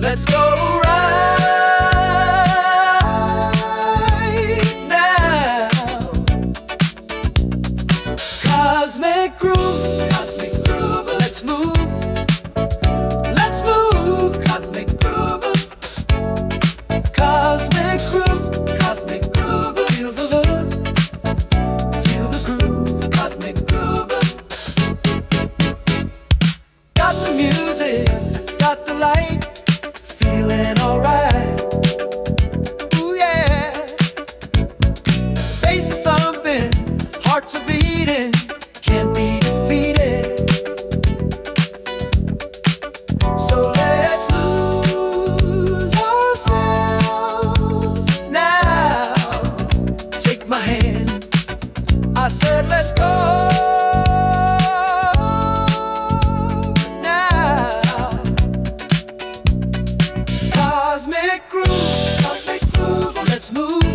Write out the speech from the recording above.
Let's go right now. Cosmic groove, let's move. Let's move, cosmic groove. Cosmic groove, cosmic groove. Feel the love, feel the groove, cosmic groove. Got the music, got the light, feeling alright. Ooh yeah. Bass is thumping, hearts are beating, can't be defeated. So let's lose ourselves now. Take my hand, I said let's go now. Cosmic groove, let's move.